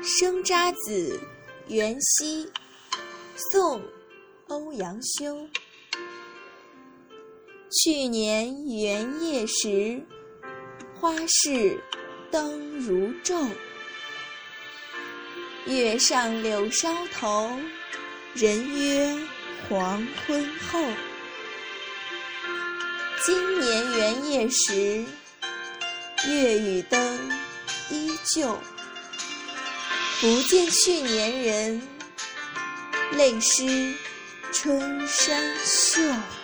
生查子·元夕，宋·欧阳修。去年元夜时，花市灯如昼。月上柳梢头，人约黄昏后。今年元夜时，月与灯依旧。不见去年人，泪湿春衫袖。